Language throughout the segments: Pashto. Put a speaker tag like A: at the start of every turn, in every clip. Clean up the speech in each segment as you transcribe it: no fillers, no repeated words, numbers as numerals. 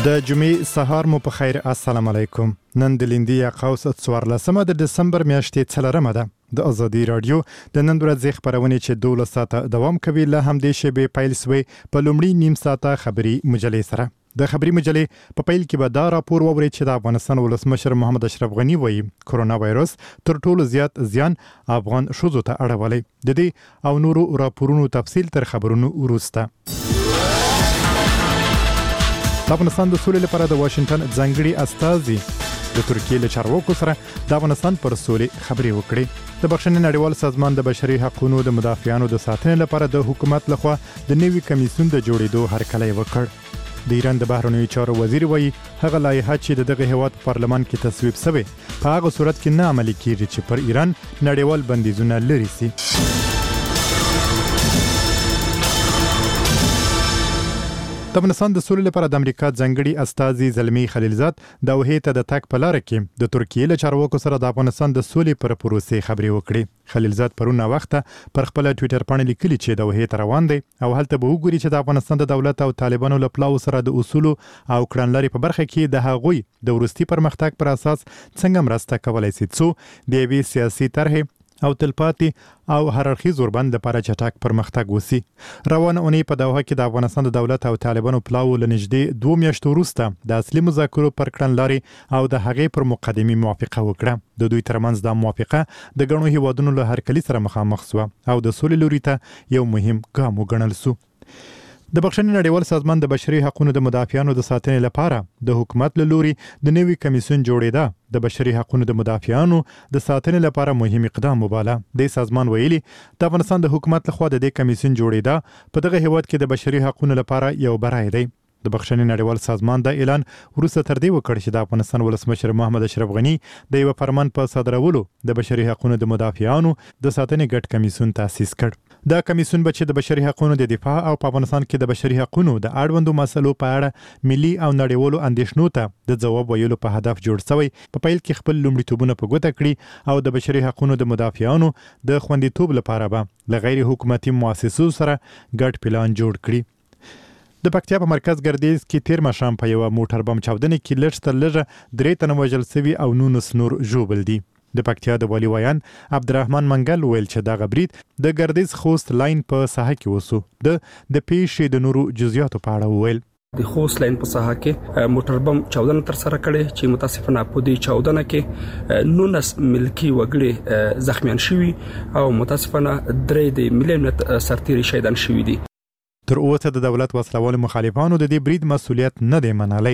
A: د جمعې سهار مو په خیر. السلام علیکم. نن د لیندي قوس 14 د دسمبر میاشتې 4 ده. د ازادي رادیو د نن ورځې خبرونه چې 12 ساعته دوام کوي له همدې شبي پیل سوی په لومړی نیم ساعته خبري مجلې سره. د خبري مجلې په پیل کې به دا راپور ووري چې د افغانستان ولسمشر محمد اشرف غنی وایي کرونا وایرس تر ټولو زیات زیان افغان شوزو ته اړولی. د دې او نورو راپورونو تفصیل تر خبرونو وروسته. د افغانستان د سولې لپاره د واشنگټن ځانګړي استازي د ترکیې له چارواکو سره د افغانستان پر سولې خبرې وکړې. د بخښنې نړیوال سازمان د بشري حقوقو د مدافعانو د ساتنې لپاره د حکومت لخوا د نوي کمیسیون د جوړېدو هرکلی وکړ. د ایران د بهرنیو چارو وزیر وایي هغه لایحه چې د دغه هیواد پارلمان کې تصویب شوی په هغه صورت کې نه عملي کیږي چې پر ایران نړیوال بندیزونه لري سي. د افغانستان د سولې لپاره د امریکا ځانګړي استازي زلمی خلیلزاد د دوحې ته د تګ په لار کې د ترکیې له چارواکو سره د افغانستان د سولې پر پروسې خبرې وکړې. خلیلزاد پرونه وخته پر خپل ټوئیټر باندې لیکلي چې د دوحې ته روان دی او هلته به وګوري چې د افغانستان د دولت او طالبانو له پلاو سره د اصول او کړنلارې په برخه کې د هغوی د ورستي پرمختګ پر اساس څنګه مرسته کولای شي څو د یوې سیاسي طرحې او تلپاتې او هررخي زوربند لپاره چټک پرمختګ وسی. روانه اونۍ په دوحه کې د افغانستان د دولت او طالبانو پلاو لنږدې 2 میاشتو وروسته د اصلي مذاکرو پر کړنلارې او د هغې پر مقدمي موافقه وکړه. د دوی ترمنځ د موافقه د ګڼو هیوادونو له هرکلي سره مخامخ شو او د سولې لوري ته یو مهم ګام وګڼل شو. د بخښنې نړیوال سازمان د بشري حقوقو د مدافعانو د ساتنې لپاره د حکومت له لوري د نوي کمیسیون جوړېده د بشري حقوقو د مدافعانو د ساتنې لپاره مهم اقدام وباله. د سازمان ویلي د افغانستان د حکومت لخوا د دې کمیسیون جوړېده په دغه هیواد کې د بشري حقوقو لپاره یو برای دی. د بخښنې نړیوال سازمان د اعلان وروسته تر دې وکړ چې د افغانستان ولسمشر محمد اشرف غنی د یو فرمان په صادرولو د بشري حقوقو د مدافعانو د ساتنې ګډ کمیسیون تاسیس کړ. دا کمیسیون به چې د بشري حقوقو د دفاع او په افغانستان کې د بشري حقوقو د اړوندو مسلو په اړه ملي او نړیوالو اندېښنو ته د ځواب ویلو په هدف جوړ شوی. په پیل کې خپل لومړیتوبونه په ګوته کړي او د بشري حقوقو د مدافعانو د خوندیتوب لپاره به له غیر حکومتي مؤسسو سره ګډ پلان جوړ کړي. د پکتیا په مرکز ګردیز کې تیر ماښام په یو موټر بم چاودنې کې لږ تر لږه 3 تنه وژل شوي او 19 نور ژوبل دي. د پکتیا د والي ویان عبدالرحمن منګل ویل چې دا غبرید د ګردیز خوست لاین په ساحه کې وسو. د پیښې د نورو جزئیاتو په اړه ویل
B: د خوست لاین په ساحه کې موټر بم چاودنه تر سره کړې چې متاسفانه په دې چاودنه کې 19 ملکی وګړي زخمیان شوي او متاسفانه 3 د ملت سرتیري شهیدان شوي دي.
A: تر اوسه د دولت وسلوال مخالفانو د دې برید مسولیت نه دی منلی.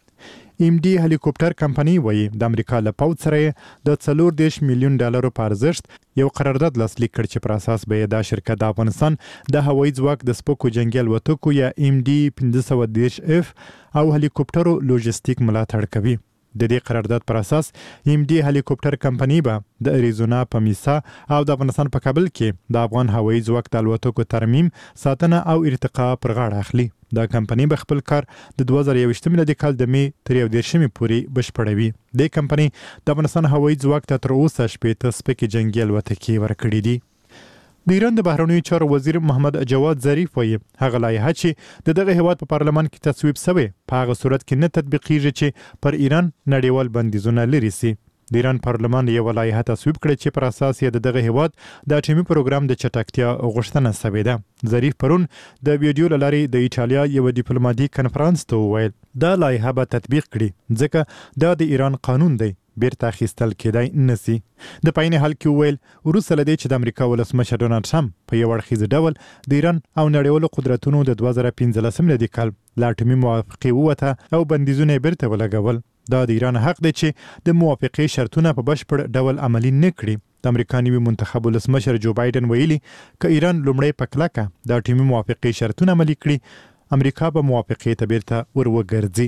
A: ام ډي هلیکوپټر کمپنی وایي د امریکا له پوځ سره د 40 میلیون ډالرو په ارزښت یو قرارداد لاسلیک کړ چې پر اساس به دا شرکت د افغانستان د هوایي ځواک د سپکو جنگي الوتکو یا ام ډي 510 اف او هلیکوپټرو لوجستیک ملاتړ کوي. د دې قرارداد پر اساس ام ډي هلیکوپټر کمپنی به د اریزونا په میسا او د افغانستان په کابل کې د افغان هوایي ځواک د الوتکو ترمیم، ساتنه او ارتقا پر غاړه اخلي. دا کمپنی به خپل کار د 2021 میلادي کال د می 13 پورې بشپړوي. د کمپنی د افغانستان هوایي ځواک ته تر اوسه 8 سپکې جنگي الوتکې ورکړې دي. د ایران د بهرنیو چارو وزیر محمد جواد ظریف وایي هغه لایحه چې دغه هیواد په پارلمان کې تصویب شوی په هغه صورت کې نه تطبیقیږي چې پر ایران نړیوال بندیزونه لري سي. د ایران پارلمان یو لایحه تصویب کړې چې پر اساس یې دغه هیواد د اټومي پروګرام د چټکتیا غوښتنه شوې ده. ظریف پرون د ویډیو لاري د ایټالیا یو ډیپلوماټیک کانفرنس ته وویل دا لایحه به تطبیق کړي ځکه دا د ایران قانون دی بیرته اخیستل کېدای نسی. د پاینې حل کې وویل وروسته له دې چې د امریکا ولسمشر ډونالډ ټرمپ په یو اړخیز ډول د ایران او نړیوالو قدرتونو د 2015 میلادي کال له اټومي موافقې ووته او بندیزونه یې بیرته ولګول. دا د ایران حق دی چې د موافقې شرطونه په بشپړ ډول عملي نه کړي. د امریکا نوي منتخب ولسمشر جو بایدن ویلي که ایران لومړی په کلکه د اټومي موافقې شرطونه عملي کړي امریکا به موافقې ته بیرته وروګرځي.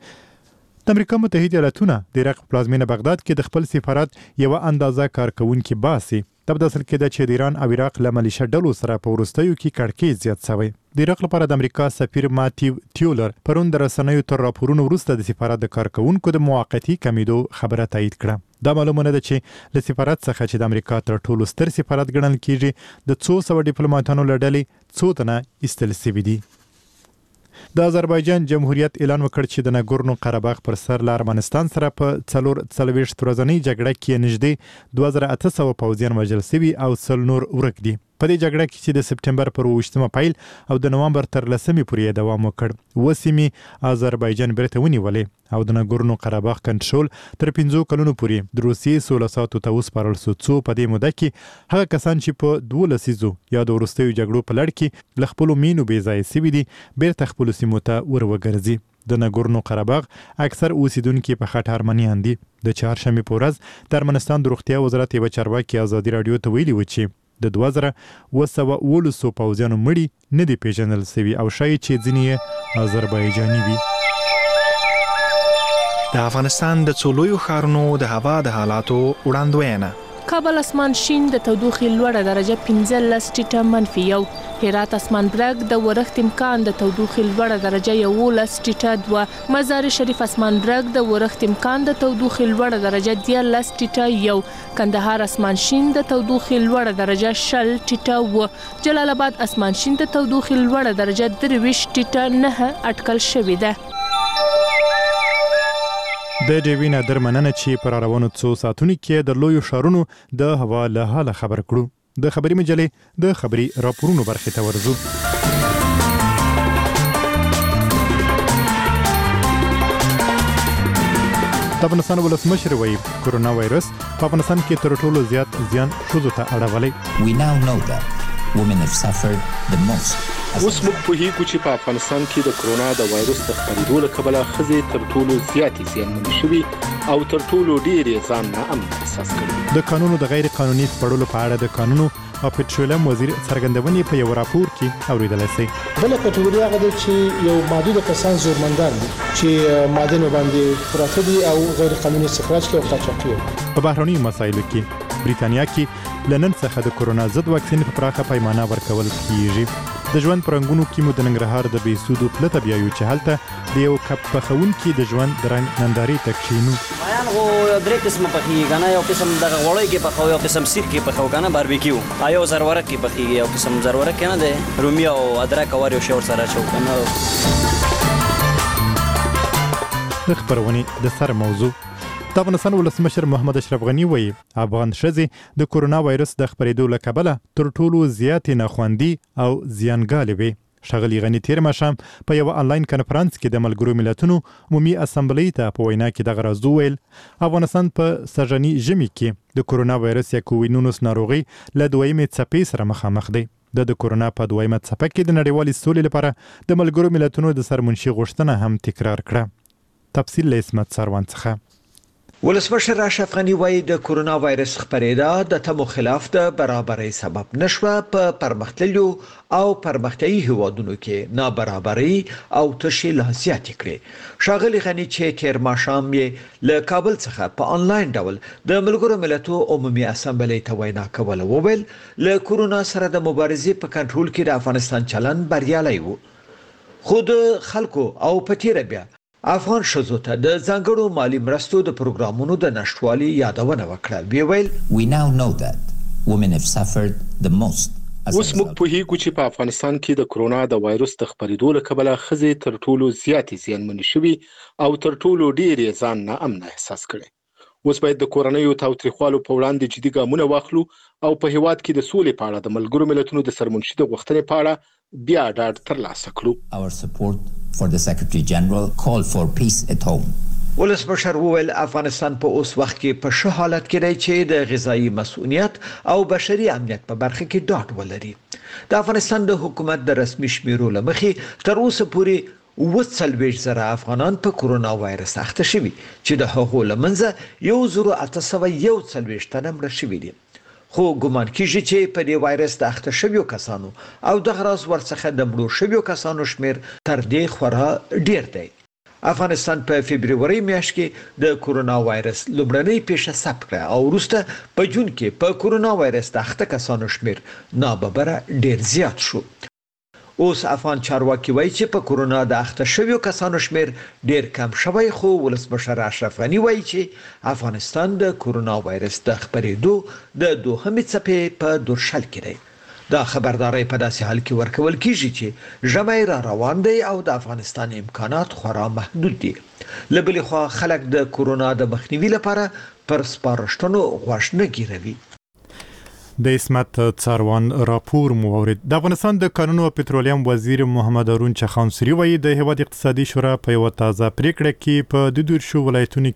A: د امریکا متحده ایالاتونه د عراق پلازمینه بغداد کې د خپل سفارت یو اندازه کارکونکي باسي. د بداسل کې د ایران او عراق له ملیشه ډلو سره په وروستیو کې کړکېچ زیات شوی. د عراق لپاره د امریکا سفیر ماتیو تیولر پرون د رسنیو تر راپورونو وروسته د سفارت د کارکونکو د موقتی کمیدو خبره تایید کړه. دا معلومه ده چې له سفارت څخه چې د امریکا تر ټولو ستر سفارت ګڼل کیږي د 200 ډیپلوماټانو له ډلې 100 تنه ایستل شوي دي. د آذربایجان جمهوریت اعلان وکړ چې د ناګورنو قرهباغ پر سر له ارمنستان سره په 440 ورځنۍ جګړه کې نږدې 2800 پوځیان وژل شوي او 100 نور ورک دي. په دې جګړه کې چې د سپټمبر پر 28مه پیل او د نوامبر تر 10مې پورې دوام وکړ، وسیمې آذربایجان بیرته ونیولې او د ناګورنو قرهباغ کنټرول تر 5 کلونو پورې د روسیې 16 ساعتو ته وسپارل شو. څو په دې موده کې هغه کسان چې په 12 لسیزو یا د وروستیو جګړو په لړ کې له خپلو مینو بې ځایه سوي دي، بیرته خپلو سیمو ته ور وګرځي. د ناګورنو قرهباغ اکثر اوسیدونکي په خټ ارمنیان دي. د چهارشنبې په ورځ د ارمنستان د روغتیا وزارت یوه چارواکي ازادي راډیو ته ویلي و چې د 2218 پوځیانو مړي نه دي پیژندل شوي او ښایي چې ځینې یې آذربایجاني وي.
C: د افغانستان د څو لویو ښارونو د هوا د حالاتو وړاندوینه.
D: کابل اسمان شین د تودوخې لوړه درجه 15 ټیټه -1. هرات اسمان برګ د ورښت امکان د تودوخې لوړه درجه 11 ټیټه 2. مزار شریف اسمان برګ د ورښت امکان د تودوخې لوړه درجه 13 ټیټه 1. کندهار اسمان شین د تودوخې لوړه درجه 0 ټیټه 1. جلال آباد اسمان شین د تودوخې لوړه درجه 23 ټیټه 9 اټکل شوې ده.
A: د ډیوی نادر مننه چې پر روانو څو ساعتونو کې د لویو ښارونو د هوا له حاله خبر کړو. د خبري مجلې د خبري راپورونو برخې ته ورځو. د افغانستان ولسمشر وایي کورونا وایرس په افغانستان کې تر ټولو زیات زیان ښځو ته اړولی.
E: We now know that women have suffered the most.
F: اوس موږ پوهیږو چې په افغانستان کې د کرونا د وایرس د خپرېدو له کبله ښځې تر ټولو زیاتې زیانمنې شوي او تر ټولو ډېرې ځان ناامنه احساس کړي.
A: د قانونو د غیر قانوني سپړلو په اړه د قانونو او پټرولیم وزیر څرګندونې په یو راپور کې اوریدل شي.
G: بل کټګوري هغه د چې یو محدود کسان زورمندان دي چې معدن باندې پراته دي او غیر قانوني استخراج کوي او قاچاق کوي.
A: په بهرني مسایلو کې بریتانیا کې لنن څخه د کورونا ضد واکسین په پراخه پیمانه ورکول کیږي. د ژوند پرنګونو کې مو د ننګرهار د بیسودو پلته بیايو چې هلته د یو کپ پخونکي د ژوند د رنګ ننداري تکشینو.
H: بیان خو درې قسمه پخېږي کنه، یو قسم د غوړی کې پخو، یو قسم سیخ کې پخو کنه، باربیکیو، یو زرورک کې پخېږي، یو قسم زرورک کنه د رومي او ادرک او یو شور سره چو کنه.
A: د خبرونې د سر موضوع د افغانستان ولسمشر محمد اشرف غنی وایي افغان ښځې د کورونا وایرس د خپرېدو له کبله تر ټولو زیاتې ناخوندي او زیانګالې وي. ښاغلي غني تیر ماښام په یو آنلاین کنفرانس کې د ملګرو ملتونو عمومي اسمبلۍ ته په وینا کې دغه راز وویل افغانستان په سږني ژمي کې د کورونا وایرس یا کووید-19 ناروغي له دویمې څپې سره مخامخ دی. د کورونا په دویمه څپه کې د نړیوالې سولې لپاره د ملګرو ملتونو د سرمنشي غوښتنه هم تکرار کړه. تفصیل له اسمت سروان څخه.
I: ولسمشر اشرف غنی وایي د کورونا وایرس خپرېدا د تمو خلاف د برابرۍ سبب نشوه. په پرمختللو او پرمختیايي هیوادونو کې نابرابرۍ او تشې لا زیاتې کړې. ښاغلي غنی چې تیر ماښام یې له کابل څخه په آنلاین ډول د ملګرو ملتونو عمومي اسمبلۍ ته وینا کوله وویل له کورونا سره د مبارزې په کنټرول کې د افغانستان چلن بریالی و، خو د خلکو او په تیره بیا افغان ښځو ته د ځانګړو مالی مرستو د پروګرامونو د نشټوالي یادونه وکړه. وی ویل
E: We now know that women have suffered the most.
F: اوس موږ پوهیږو چې په افغانستان کې د کرونا د وایرس د خپرېدو له کبله ښځې تر ټولو زیاتې زیانمنې شوي او تر ټولو ډېرې ځان ناامنه احساس کړي. اوس باید د کورنیو تاوتریخوالو په وړاندې جدي ګامونه واخلو او په هیواد کې د سولې په اړه د ملګرو ملتونو د سرمنشي د غوښتنې په اړه بیا ډاډ ترلاسه کړو.
E: Our support for the Secretary General call for peace at home.
I: ولسمشر وویل افغانستان په اوس وخت کې په ښه حالت کې دی چې د غذایی مسؤلیت او بشري امنیت په برخه کې ډاډ ولري. د افغانستان د حکومت د رسمي شمیرو له مخې تر اوسه پورې 40,000 افغانان په کورونا وایرس اخته شوي چې د هغو له منځه 1841 تنه مړه شوي دي. خو ګمان کیږي چې په دې وایرس د اخته شویو کسانو او د غراس ورڅخه د مړو شویو کسانو شمیر تر دې خورا ډیر دی. افغانستان په فبرवरी میاشت کې د کورونا وایرس لومړنۍ پیښه ثبت کړه او وروسته په جون کې په کورونا وایرس د اخته کسانو شمیر ناببره ډیر زیات شو. اوس افغان چارواکي وایي چې په کورونا د اخته شویو کسانو شمیر ډیر کم شوی، خو ولسمشر اشرف غنی وایي چې افغانستان د کورونا وایرس د خپرېدو د دوهمې څپې په درشل کې دی. دا خبرداري په داسې حال کې ورکول کیږي چې ژمی را روان دی او د افغانستان امکانات خورا محدود دي. لبلې خو خلک د کورونا د مخنیوي لپاره پر سپارښتنو غوښ نه ګیروي.
A: د اسمت څاروان راپور مورید. د افغانستان د کانونو او پټرولیم وزیر محمد هارون چخانسوري وایي د هیواد اقتصادي شورا په یو تازه پریکړه کې په 22 ولایتونو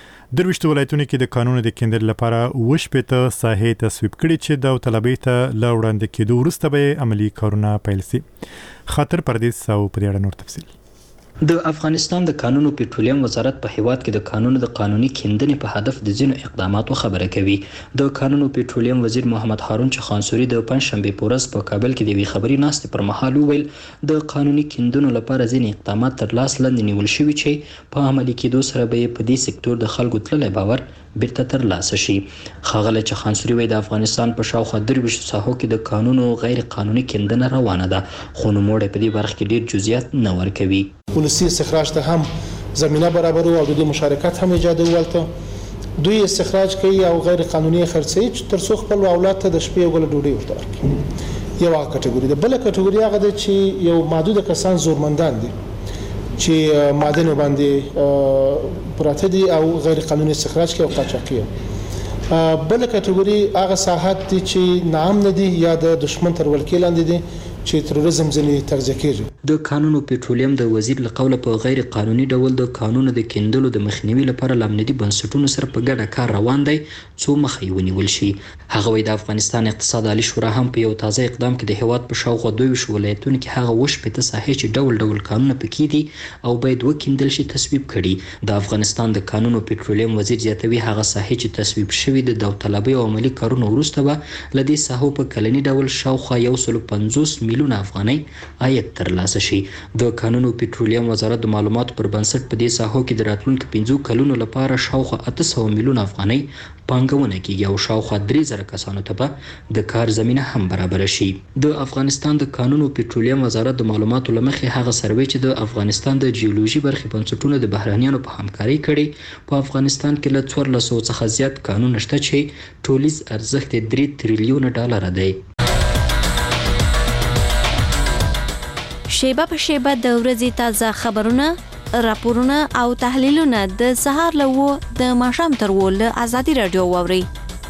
A: کې د کانونو د کیندل لپاره وشپته ساحې تصویب کړي چې د طلبې ته لاوړاندې کېدو وروسته به عملی کارونه پیل شي. خاطر پردیس او په اړه نور تفصیل.
J: د افغانستان د کانونو پټرولیم وزارت په هیواد کې د کانونو د قانوني کیندنې په هدف د ځینو اقداماتو خبره کوي. د کانونو پټرولیم وزیر محمد هارون چخانسوري د پنځشنبه په ورځ په کابل کې د وی خبري ناستې پر مهال وویل د قانوني کیندنو لپاره ځینې اقدامات تر لاس لاندې نیول شوي چې په عملي کېدو سره به په دې سکتور د خلکو تللی باور بیرته ترلاسه شي. ښاغلی چخانسوري وایي د افغانستان په شاوخوا 23 ساحو کې د کانونو غیر قانوني کیندنه روانه ده، خو نوموړی په دې برخه کې ډیر جزئیات نه ورکوي.
G: ولسی استخراج ته هم زمينه برابرو او د مشارکت هم ایجادولته دوی استخراج کوي او غیر قانوني خرڅي چې تر څو خپل اولاد ته د شپې وګړو ډوډۍ ورته ورکړي. یو کټګوري ده. بل کټګوري هغه ده چې یو محدود کسان زورمندان دي چې معدن باندې پراته دي او غیر قانوني استخراج کوي او قاچاقي. بل کټګوري هغه ساحات دي چې نام نه دي یا د دشمن تر ولکې لاندې دي چې تروریزم ځنې تغذیه کیږي.
J: د کانونو پټرولیم د وزیر لقوله په غیر قانوني ډول د کانونو د کیندلو د مخنیوي لپاره لامندي بنسټونو سره په ګډه کار روان دی څو مخې ونیول شي. هغه وایي د افغانستان اقتصاد عالی شورا هم په یو تازه اقدام کې د هیواد په شاوخوا 22 ولایتونو کې هغه وشپته ساحې چې ډول ډول کانونه پکې دي او باید وکیندل شي تصویب کړي. د افغانستان د کانونو پټرولیم وزیر زیاتوي هغه ساحې چې تصویب شوي د داوطلبۍ او عملي کارونو وروسته به لدې ساحو په کلني ډول شاوخوا 150 میلیون افغانۍ عاید ترلاسه شي. د کانونو پټرولیم وزارت د معلوماتو پر بنسټ په دې ساحو کې د راتلونکو 5 کلونو لپاره شاوخوا 800 میلیون افغانۍ پانګونه کیږي او شاوخوا 3000 کسانو ته به د کار زمینه هم برابر شي. د افغانستان د کانونو پټرولیم وزارت د معلوماتو لمخې هغه سروې چې د افغانستان د جیولوژي برخې بنسټونو د بهرانیانو په همکارۍ کړي په افغانستان کې له 1400 څخه زیات کانونه شته چې ټولیز ارزښت 3 تریلیون ډالر دی.
K: شیبه په شیبه د ورځې تازه خبرونه، راپورونه او تحلیلونه د سهار له د ماښام تر له ازادي رادیو واوري.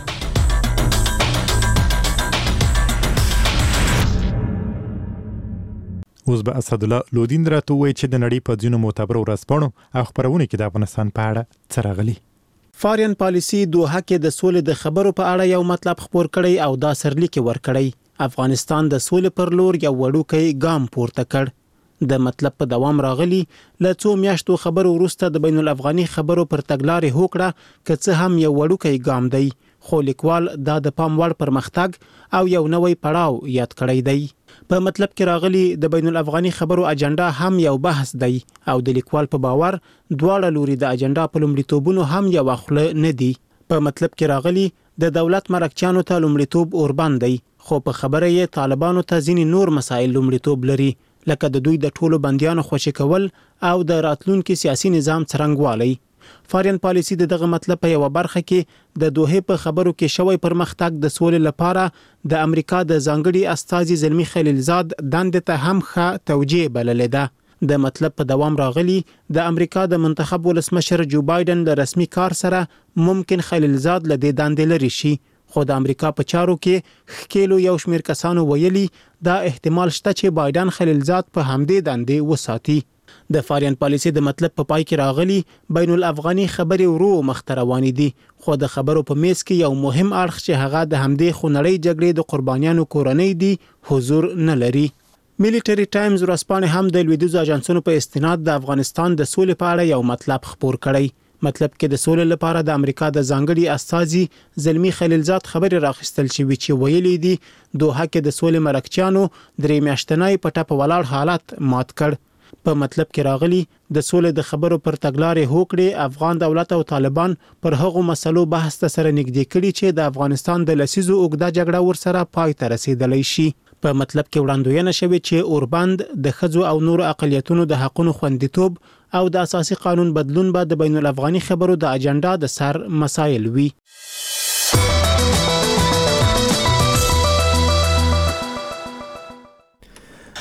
A: اوس به اسدالله لودین راته وایي چې د نړۍ په ځینو معتبرو ورځپاڼو او خپرونو کې د افغانستان په اړه څه راغلي.
L: فارین پالیسي دوحه کې د سولې د خبرو په اړه یو مطلب خپور کړی او دا سرلیک ورکړی. افغانستان د سولې پر لور یو وړوکی ګام پورته کړ. د مطلب په دوام راغلی له څو میاشتو خبرو وروسته د بین الافغاني خبرو پر تګلارې هوکړه که څه هم یو وړوکی ګام دی، خو لیکوال دا د پام وړ پرمختګ او یو نوی پړاو یاد کړی دی. په مطلب کې راغلی د بین الافغاني خبرو اجنډا هم یو بحث دی او د لیکوال په باور دواړه لوري د اجنډا په لومړیتوبونو هم یو خله نه دي. په مطلب کې راغلی د دولت مرکچیانو ته لومړیتوب اوربان دی، خو په خبره یې طالبانو ته ځینې نور مسایل لومړیتوب لري، لکه د دوی د ټولو بندیانو خوشي کول او د راتلونکي سیاسي نظام څرنګوالی. فارین پالیسي دغه مطلب په یو برخه کې د دوحه په خبرو کې شوی پرمختګ د سولې لپاره د امریکا د ځانګړي استازي زلمی خلیلزاد دند ته هم ښه توجیه بللې ده. د مطلب په دوام راغلی د امریکا د منتخب ولسمشر جو بایدن له رسمي کار سره ممکن خلیلزاد له دې دندې لري شي، خو د امریکا په چارو کې خکېلو یو شمیر کسانو ویلي دا احتمال شته چې بایدن خلیلزاد په همدې دندې وساتي. د فارین پالیسي د مطلب په پای کې راغلی بین الافغاني خبرې ورو مخ روانې دي، خو د خبرو په میز کې یو مهم اړخ چې هغه د همدې خونړۍ جګړې د قربانیانو کورنۍ دي حضور نه لري. ملټری ټایمز ورځپاڼه هم د لویدیځو اجنسونو په استناد د افغانستان د سولې په اړه یو مطلب خپور کړی. مطلب کې د سولې لپاره د امریکا د ځانګړي استازي زلمی خلیلزاد خبرې راخستل شوې چې ویلي دي دوحه کې د سولې مرکچیانو درې میاشتنۍ په ټاپ ولاړ حالت مات کړ. په مطلب کې راغلی د سولې د خبرو پر تګلارې هوکړې افغان دولت او طالبان پر هغو مسلو بحث ته سره نږدې کړي چې د افغانستان د لسیزو اوږده جګړه ورسره پای ته رسیدلی شي. په مطلب کې وړاندوینه شوې چې اوربند د ښځو او نورو اقلیتونو د حقونو خوندیتوب او د اساسي قانون بدلون به د بین الافغاني خبرو د اجنډا د سر مسایل وي.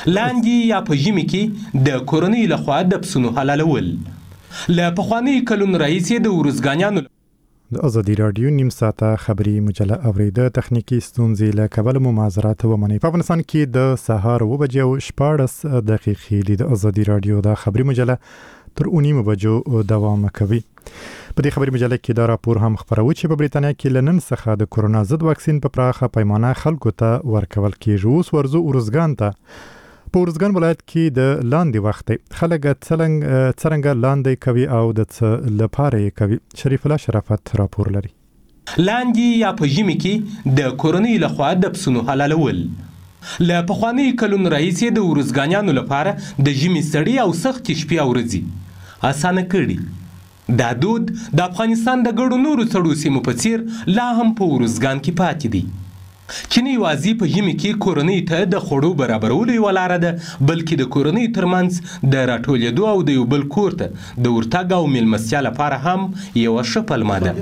M: لاندې یا په ژمي کې د کورنۍ لخوا د پسونو حلالول له پخواني کلونو راهیسې د ورزګانیانو
A: د ازادي رادیو نیم ساعته خبري مجله اوریده تخنیکی ستونزې له کبل مو معذرت ومنئ. په افغانستان کې د سهار 9:14 دقیقې د ازادي رادیو د خبري مجله تر 9 بجو دوام کوي. په دې خبري مجله کې دا راپور هم خبروي چې په بریتانیا کې لنن څخه د کورونا ضد واکسین په پراخه پیمانه خلکو ته ورکول کېږي. اوس ورزو ورزګان ته په ورزګان ولایت کې د لاندې وخت خلک څرنګه لاندې کوي او د څه لپاره یې کوي. شریف الله شرافت راپور لري.
M: لاندې یا په ژمي کې د کورنۍ لخوا د پسونو حلالول له پخواني کلونو راهیسې د ورزګانیانو لپاره د ژمي سړې او سختې شپې او ورځې اسانه کړي. دا دود د افغانستان د ګڼو نورو سړو سیمو په څیر لا هم په ورزګان کې پاتې دی. چې نه یوازې په ژمي کې کورنۍ ته د خوړو برابرولو یوه لاره ده، بلکې د کورنۍ ترمنځ د راټولېدو او د یو بل کور ته د ورتګ او میلمستیا لپاره هم یوه ښه پلمه ده.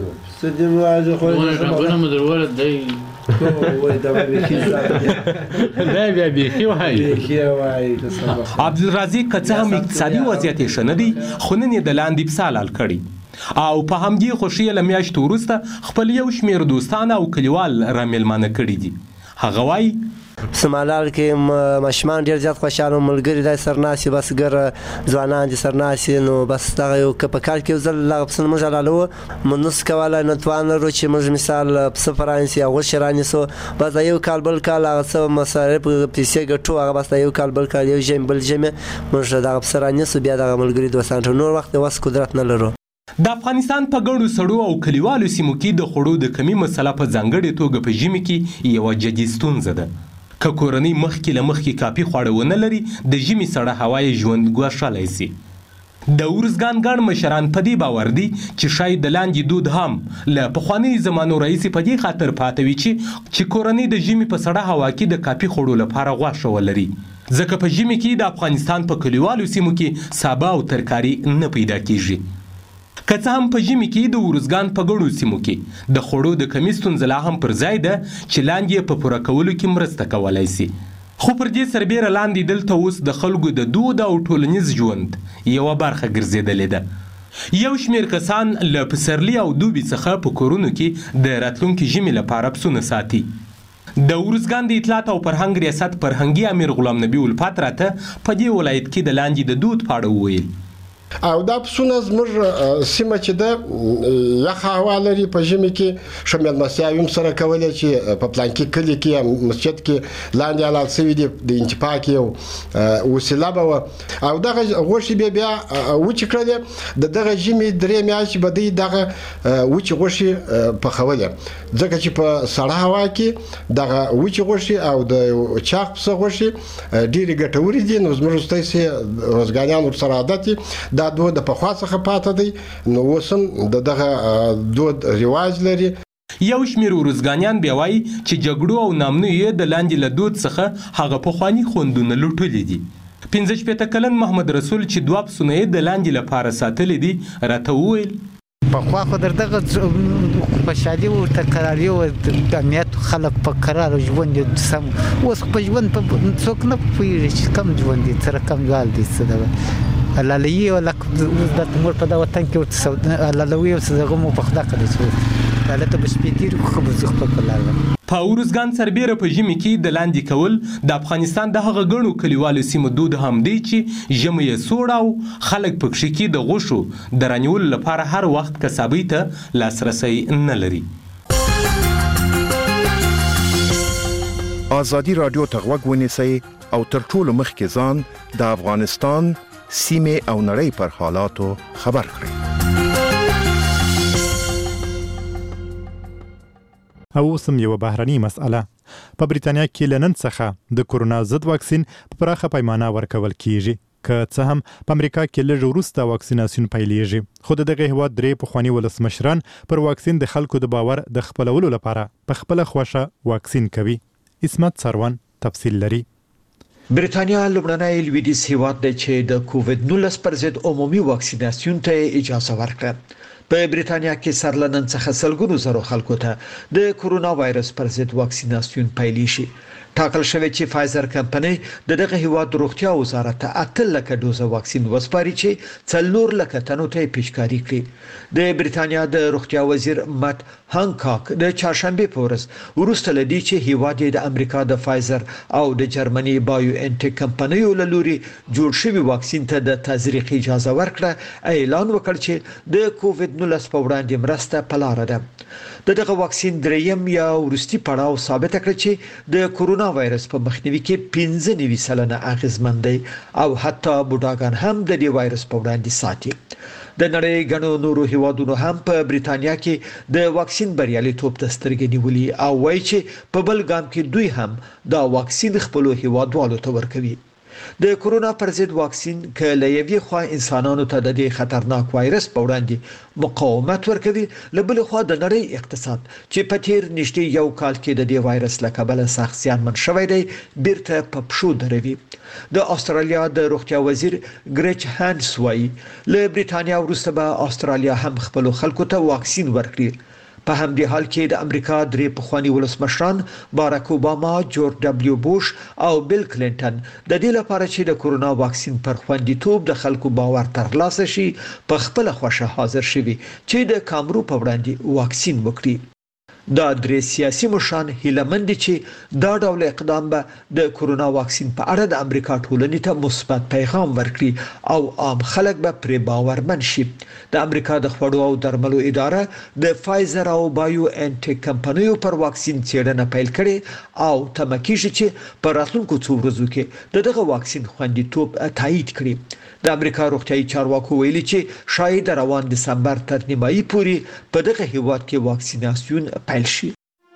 M: عبدالرازق که څه هم اقتصادي وضعیت یې ښه نه دی، خو نن یې د لاندې پسه حلال کړي او په همدې خوښۍ له میاشتو وروسته خپل یو شمېر دوستان او کلیوال را میلمانه کړي دي. هغه وایي
N: سمالال کې ماشومان ډېر زیات خوشحاله ملګري دی سرناسي بس ګر ځوانان دي سرناسي نو بس دغه یو که په کال کې یو ځل دغه پسونه موږ حلالوو موږ نس کولی نه توان لرو چې موږ مثال پسه پرانیسو یا غوښې رانیسو بس د یو کال بل کال هغه څه مصارف پیسې ګټو هغه بس د یو کال بل کال یو ژمي بل ژمي موږ دغه پسه رانیسو بیا دغه ملګري دوستان ته نور وخت وس قدرت نه لرو.
M: د افغانستان په ګڼو سړو او کلیوالو سیمو کې د خوړو د کمي مسله په ځانګړې توګه په ژمي کې یوه جدي ستونزه ده. که کورنۍ مخکې له مخکې کافي خواړه ونه لري د ژمي سړه هوا یې ژوند ګواښلی سي. د ورزګان ګڼ مشران په دې باور دي چې شاید د لاندې دود هم له پخوانیو زمانو راهیسې په دې خاطر پاته وي چې کورنۍ د ژمي په سړه هوا کې د کافي خوړو لپاره غوښه ولري، ځکه په ژمي کې د افغانستان په کلیوالو سیمو کې سابه او ترکاري نه پیدا کېږي. که څه هم په ژمي کې د ورزګان په ګڼو سیمو کې د خوړو د کمي ستونزه لا هم پر ځای ده چې لاندې یې په پوره کولو کې مرسته کولی سي. خو پر دې سربیره لاندې دلته اوس د خلکو د دود او ټولنیز ژوند یوه برخه ګرځېدلې ده. یو شمېر کسان له پسرلي او دوبي څخه په کورونو کې د راتلونکي ژمي لپاره پسونه ساتي. د ورزګان د اطلاعات او فرهنګ ریاست فرهنګي امیر غلام نبي الفات راته په دې ولایت کې د لاندې د دود په اړه وویل.
O: او دا پسونه زموږ سیمه چې ده یخه هوا لري په ژمي کې ښه میلمستیاوې هم سره کولی چې په پلانکي کلي کې یا مسجد کې لاندې حلال شوي دي د انتفاق یو وسیله به وه او دغه غوښې بیا وچې کړلې د دغه ژمي 3 میاشتې به دوی دغه وچې غوښې پخولې ځکه چې په سړه هوا کې دغه وچې غوښې او د چاق پسه غوښې ډېرې ګټورې دي. نو زموږ ستاسې روزګانیان ورسره عادت دي دا دود د پخوا څخه پاته دی نو اوس هم دغه دود رواج لري.
M: یو شمېر ورزګانیان بیا وایي چې جګړو او نامنیو یې د لاندې له دود څخه هغه پخواني خوندونه لوټلي دي. 15 کلن محمد رسول چې 2 پسونه یې د لاندې لپاره ساتلي دي راته وویل
P: پخوا خو دغه خوشحالي او تکراري او د امنیت خلک په قرار ژوند سم اوس په ژوند په څوک نه پوهېږي چې کم ژوند دي سره کم ګال دي څه دغه لالوي او د مور په دا وطن کې ورته لالوي او څه مو په خدا کړی چې دلته به شپې تېرې خو به زه خپل په لاره
M: په ورزګان سربیره په ژمي کې د لاندې کول د افغانستان د هغه ګڼو کلیوالو سیمو دود هم دی چې ژمی یې سوړ او خلک په کښې کې د غوښو د رانیولو لپاره هر وخت کسابۍ ته لاسرسی نه لري.
Q: ازادي راډیو ته غوږ ونیسئ او تر ټولو مخکې ځان د افغانستان سیمې او نړۍ پر حالاتو خبر کړئ.
A: او سم یو بهرني مسأله په بریتانیا کې لنن څخه د کورونا ضد واکسین په پراخه پیمانه ورکول کیږي. که څه هم په امریکا کې لږ وروسته واکسیناسیون پیلېږي خو دغه هیواد 3 پخواني ولسمشران پر واکسین د خلکو د باور د خپلولو لپاره په خپل خوښه واکسین کوي. اسمت سروان تفصیل لري.
I: بریتانیا لومړنی لویدیځ هیواد دی چې د کووډ 19 پر ضد عمومي واکسیناسیون ته اجازه ورکړه. په بریتانیا کې سرلنن څخه سلګونو زرو خلکو ته د کورونا وایرس پر ضد واکسیناسیون پیل شي. ټاکل شوی چې فایزر کمپنۍ د دغه هیواد روغتیا وزارت ته 8 لک دوزه واکسین وسپاري چې 4 لک تنو ته پیشکاری کړي. د بریتانیا د روغتیا وزیر مات هانکاک د چهارشنبه په ورځ وروسته لدی چې هیواد د امریکا د فایزر او د جرمني بایو انټیک کمپنیو له لوري جوړ شوی واکسین ته د تزریق اجازه ورکړه. اعلان وکړ چې د کووډ 19 په وړاندې مرسته په لار ده. دغه واکسین دریم یا ورستي پړاو ثابت کړ چې د کورونا وایرس په مخنیوي کې 95% اغیزمن دی او حتی بوډاګان هم د دې وایرس په وړاندې ساتي. د نړۍ غنو نورو هیوادونو هم په بریتانیا کې د واکسین بریالیتوب ته سترګې نیولې او وایي چې په بل ګام کې دوی هم دا واکسین خپل هیوادوالو ته ورکوي. د کورونا پر ضد واکسین کله یوې خوا انسانانو ته د دې خطرناک وایرس په وړاندې مقاومت ورکوي، لبل خوا د نړۍ اقتصاد چې په تیر نږدې یو کال کې د دې وایرس له کبله سخت زیانمن شوی دی بیرته په پښو دروي. د استرالیا د روغتیا وزیر ګریچ هانس وایي له بریتانیا وروسته به استرالیا هم خپل خلکو ته واکسین ورکړي. په همدې حال کې د امریکا درې پخوانی ولسمشران باراک اوباما، جورج دبلیو بوش او بیل کلینټن د دې لپاره چې د کورونا واکسین پر خوندیتوب د خلکو باور ترلاسه شي په خپل خوښه حاضر شوي چې د کامرو په وړاندې واکسین وکړي. دا درې سیاسي مشران هیلمند چې دا ډول اقدام به د کورونا واکسین په اړه د امریکا ټولنې ته مثبت پیغام ورکړي او عام خلک به پرې باورمن شي. د امریکا د خوړو او درملو اداره د فایزر او بایو انټیک کمپنیو پر واکسین څېړنه پیل کړي او تمه کیږي چې په راتلونکو څو ورځو کې دغه واکسین خوندیتوب تایید کړي. د امریکا روغتیايي چارواکو ویلي چې شاید روان دسمبر تر نیمایي پورې په دغه هیواد کې واکسیناسیون پیل شي.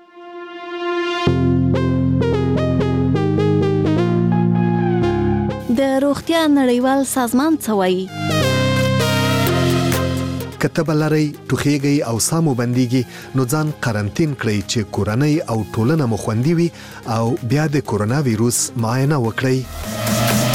K: د روغتیا نړیوال سازمان څه وایي؟
R: کتب لري ټوخیږي او سامو بنديږي نو ځان قرنټین کړئ چې کورنۍ او ټولنه مو خوندي وي او بیا د کورونا وایروس معاینه وکړئ.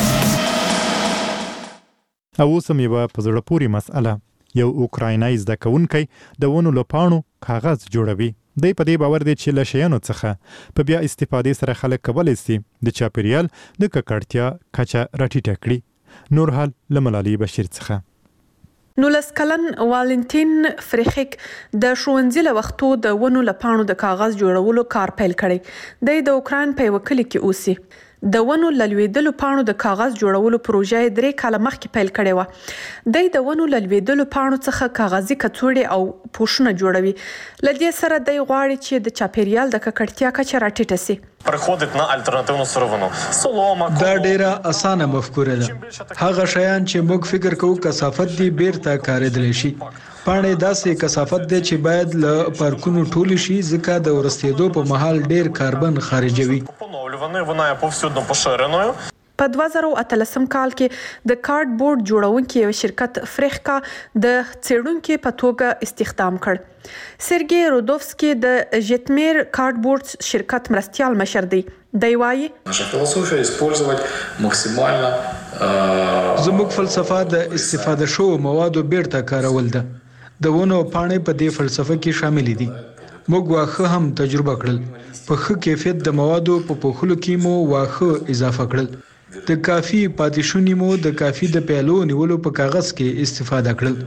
A: او سم یو په زړه پوری مسأله یو اوکراینای زده کوونکی د ونو لپانو کاغذ جوړوي. د په دې باور دی چې له شیانو څخه په بیا استفادې سره خلک کولای شي د چاپیریال د ککړتیا کچه راټیټه کړي. نور حال لملالي بشیر څخه
S: 19 کلن والنتین فریخیک د ښوونځي له وختو د ونو لپانو د کاغذ جوړولو کار پیل کړی. د اوکراین په وکیل کې اوسي. د ونو لویدلو پاڼو د کاغذ جوړولو پروژه 3 کال مخکې پیل کړې و. د ونو لویدلو پاڼو څخه کاغذي کڅوړې او پوښونه جوړوي. لدې سره د غواړي چې د چاپیریال د ککړتیا کچه راټیټه شي.
T: پرخودت نه الټرناتیوي سروونو سلوما
U: دا ډیره اسانه مفکوره ده. هغه شیان چې موږ فکر کوو کثافت دی بیرته کارېدل شي. پاڼې داسې کثافت دی چې باید له پارکونو ټول شي ځکه د ورستېدو په مهال ډیر کاربن خارجوي.
T: вона є повсюдно поширеною.
S: په 2018 کال کې د کارډ بورډ جوړونکي یو شرکت فریخکا د څېړونکو په توګه استخدام کړ. سرګي رودوفسکي د ژتمیر کارډ بورډ شرکت مرستيال مشر دی. دی وايي
U: naša filozofija je использовать максимально زموږ فلسفه د استفاده شو موادو بیرته کارول ده. د ونو پاڼې په دې فلسفه کې شامل دي. موږ واخه هم تجربه کړل. په ښه کیفیت د موادو په پوښلو کې مو واخه اضافه کړل. د کافي پاتې مو د کافي د پیالو نیولو په کاغذ کې استفاده کړل.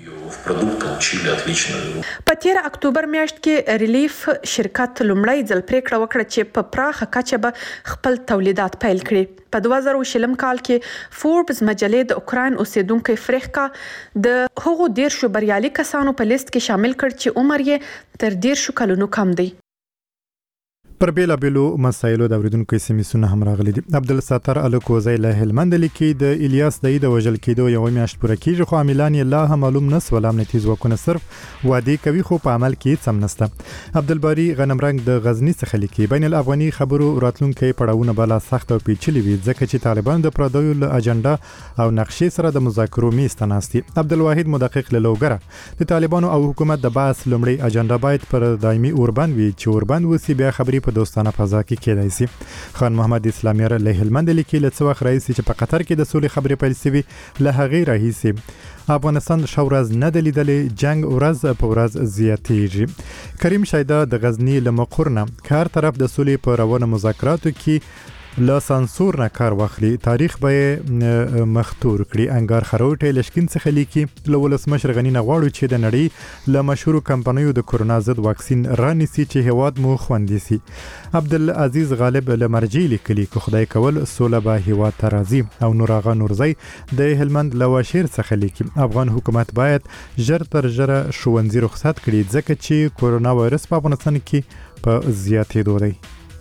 S: په 13 اکتوبر میاشت کې ریلیف شرکت لومړی ځل پریکړه وکړه چې په پراخه کچه به خپل تولیدات پیل کړي. په 2020 کال کې فوربس مجلې د اوکراین اوسیدونکو فریخکا د هغو 10 بریالي کسانو په لیست کې شامل کړ چې عمر یې تر 10 کلونو کم دی.
A: پر بیلابیلو مسایلو د اوریدونکو سیمسونه هم راغلي دي. عبدالستار الکوزی له هلمند لیکي د الیاس د وژل کېدو یو میاشت پوره کیږي خو عاملان یې لا هم معلوم نه سول. امنیتي ځواکونه صرف وعده کوي خو په عمل کې څه نشته. عبدالباری غنمرنګ د غزنی څخه لیکي بین الافغاني خبرو راتلونکي پړاوونه بلا سخت او پیچلي وي ځکه چې طالبان د پردیو له اجنډا او نقشې سره د مذاکرو میز ته ناستي. عبدالواحد مدقق له لوګره د طالبانو او حکومت د باس لومړی اجنډا باید پر دایمي اوربند وي چې اوربند وسی بیا خبري په دوستانه فضا کې کېدای شي. خان محمد اسلامیار له هلمند لیکي له څو وخت راځي چې په قطر کې د سولې خبرې پیل شوې له هغې راهیسي افغانستان شورز نه دلیدلې جنگ ورځ په ورځ زیاتېږي. کریم شایده د غزنی لمقرنه کار طرف د سولې په روانه مذاکراتو کې لا سانسور نه کار واخلي تاریخ به مختور کړي. انګار خروټي لشکین څخه لیکي له ولسمشر غنی نه غواړو چې د نړۍ له مشهور کمپنیو د کورونا ضد واکسین رانیسي چې هواد مو خوندي سي. عبدالعزیز غالب له مرجی لیکلي که خدای کول سوله به هواد ترازی او نوراغه نورزی د هلمند لواشیر څخه لیکي افغان حکومت باید ژر تر ژره ښوونځي رخصت کړي ځکه چې کورونا وایرس په افغانستان کې په زیاتېدو دی.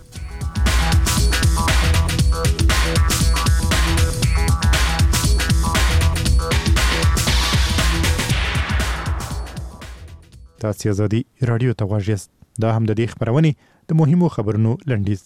A: تاسو ازادي رادیو ته غواړئ دا هم د دې خبرونه د مهمو خبرونو لنډیز.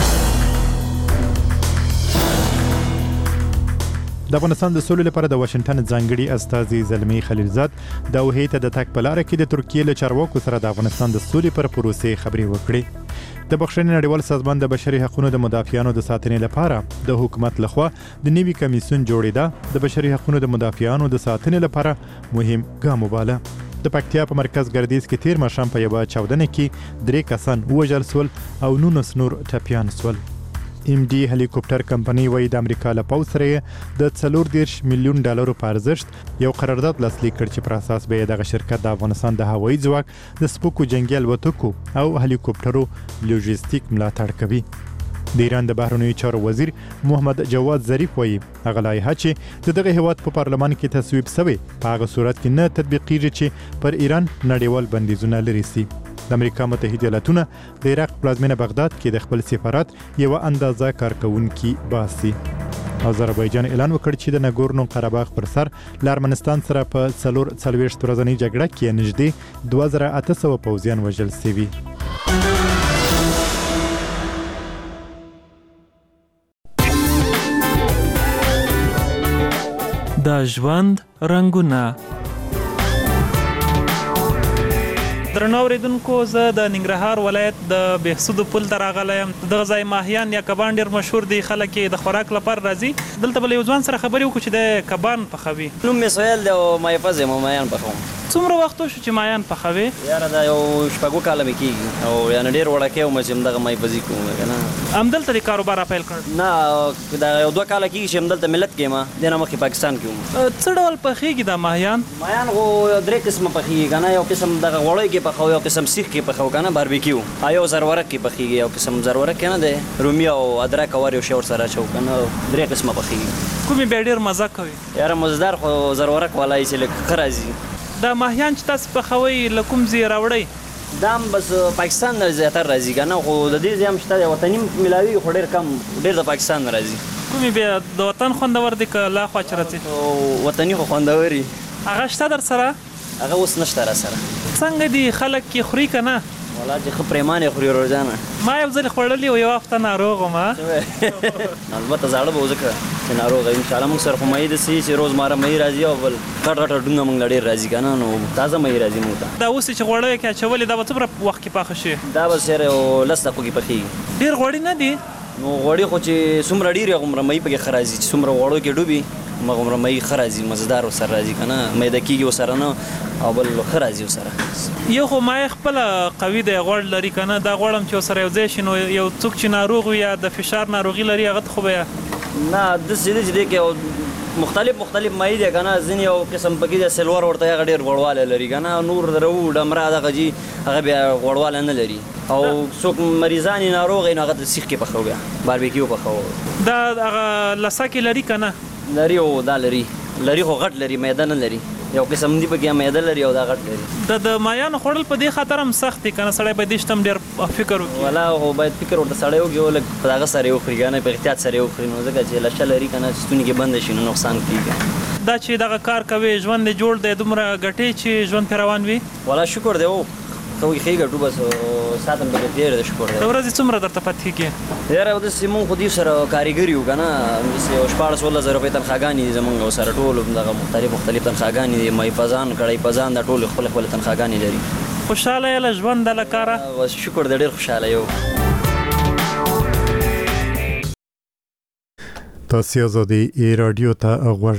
A: د افغانستان د سولې لپاره د واشنگټن ځانګړي استازي زلمی خلیلزاد د وهیته د تک پلار کې د ترکیه له چارواکو سره د افغانستان د سولې پر پروسې خبرې وکړې. د بخښنې نړیوال سازمان د بشري حقوقو د مدافعانو د ساتنې لپاره د حکومت لخوا د نوي کمیسیون جوړېده د بشري حقوقو د مدافعانو د ساتنې لپاره مهم ګام وباله. د پکتیا په مرکز ګردیز کې تیر ماښام په یوه چاودنه کې 3 کسان وژل سول او 19 نور ټپیان سول. ام ډي هلیکوپټر کمپنۍ وایي د امریکا له پوځ سره د 40 میلیون ډالرو په ارزښت یو قرارداد لاسلیک کړ چې پر اساس به دغه شرکت د افغانستان د هوایي ځواک د سپوکو جنگي الوتکو او هلیکوپټرو لوجستیک ملاتړ کوي. د ایران د بهرنیو چارو وزیر محمد جواد ظریف وایي هغه لایحه چې دغه هیواد په پارلمان کې تصویب شوی په هغه صورت کې نه تطبیقیږي چې پر ایران نړیوال بندیزونه لري سي. د امریکا متحده ایالاتونه د عراق پلازمینه بغداد کې د خپل سفارت یو اندازه کارکونکي باسي. آذربایجان اعلان وکړ چې د ناګورنو قرهباغ پر سر له ارمنستان سره په 40 ورځنۍ جګړه کې نږدې 2800 پوځیان وژل شوي.
B: د ژوند رنگونه. درنو اوریدونکو زه د ننګرهار ولایت د بهسود پل ته راغلی یم. دغه ځای ماهیان یا کبان ډېر مشهور دي. خلک یې د خوراک لپاره راځي. دلته به له یو ځوان سره خبرې وکړو چې د کبان پخوي.
H: نوم مې سهیل دی او مایفز یم او ماهیان پخوم.
B: څومره وخت وشو چې ماهیان پخوي؟
H: یاره دا یو شپږو کاله مې کېږي او یعنې ډېر وړکی وم چې همدغه مایفزي کوم که نه.
B: همدلته د کاروبار پیل کړ؟
H: نه دا یو 2 کاله کېږي چې همدلته ملت کې یم. دې نه مخکې پاکستان کې وم.
B: څه ډول پخېږي دا ماهیان؟
H: ماهیان خو 3 قسمه پخېږي که نه. یو قسم دغه غوړی کې پخوو، یو قسم سیخ کې پخوو که نه باربیکیو، یو زرورک کې پخېږي، یو قسم زرورک کې نه دی رومي او ادرک او یو شی ورسره اچوو که نه. 3 قسمه پخېږي.
B: کومې بیا ډېر مزه کوي؟
H: یاره مزدار خو زرورک والا یې چې لږ ښه راځي.
B: دا ماهیان چې تاسو پخوئ له کوم ځای راوړئ؟
H: دا هم بس پاکستان نه زیاتر راځي که نه. خو د دې ځای هم شته دی وطني ملاوي خو ډېر کم، ډېر د پاکستان نه راځي.
B: کومې بیا د وطن خوندور دي که لا خوا چې راځي؟
H: وطني خو خوندور وي.
B: هغه شته در سره؟
H: هغه اوس نشته را سره.
B: څنګه دي خلک یې خوري که نه؟
H: والا چې ښه پرېمانې خوري روزانه.
B: ما یو ځل خوړلي او یوه هفته ناروغ وم.
H: البته زاړه به و ځکه چې ناروغ یم. انشاءالله موږ سره خو مهي داسې چې روزمره مهي راځي او بل غټ غټ ډونګه موږ له ډېر راځي که نه. نو تازه مهي راځي موږ ته.
B: دا اوس چې غوړیو کې اچولې دا به څومره وخت کې پاخه شي؟
H: دا به سره 10 دقیقو کې پخېږي.
B: ډېر غوړي نه دي؟
H: نو غوړي خو چې څومره ډېر هغومره مهي پکې ښه راځي. چې څومره غوړو کې ډوبي هغومره مهي ښه راځي، مزدار ورسره راځي که نه. میده کېږي ورسره نه او بل ښه راځي ورسره.
B: یو خو مایع خپله قوي دی، غوړ لري که نه. دا غوړ هم چې ورسره یو ځای شي نو یو څوک چې ناروغ وي یا د فشار ناروغي لري هغه ته خو به
H: نه داسې دی چې دی کې مختلف مایع دی که نه. ځینې یو قسم پکې دی سلور ورته هغه ډېر غوړوالی لري که نه. نور درو ډمره دغه جي هغه بیا غوړوالی نه لري. او څوک مریضان یې ناروغ یې نو هغه ته سیخ کې پخوو، بیا باربیکیو پخوو.
B: دا هغه لسه کې لري که نه؟
H: لري او دا لري خو غټ لري، میده نه لري. یو قسم دی پکې میده لري او دا غټ لري.
B: د مایانو خوړل په دې خاطر هم سخت دی که نه؟ سړی باید دې شته هم ډېر فکر وکړي.
H: والا خو باید فکر ورته سړی وکړي او لږ په هغه سره یې وخوري که نه، په احتیاط سره یې وخوري. نو ځکه چې لشه لري که نه ستوني کې بنده شي نو نقصان کېږي.
B: دا چې دغه کار کوي ژوند دې جوړ دی دومره ګټې چې ژوند پرې روان وي؟
H: والا شکر دی او ښه ګټو بس ساعت هم پکې تېر دی شکر دی.
B: د ورځې څومره درته پاتې کېږي؟
H: یاره داسې مونږ خو دې سره کارګر یو که نه. داسې 14-16 روپۍ تنخواګانې دي زمونږ سره ټول دغه مختلف تنخواګانې دي. مایفزان کړی پزان دا ټول خپل تنخواګانې لري.
B: خوشحاله یې له ژونده له کاره؟
H: بس شکر دی ډېر خوشحاله یو.
A: تاسو ازادي رادیو ته غوږ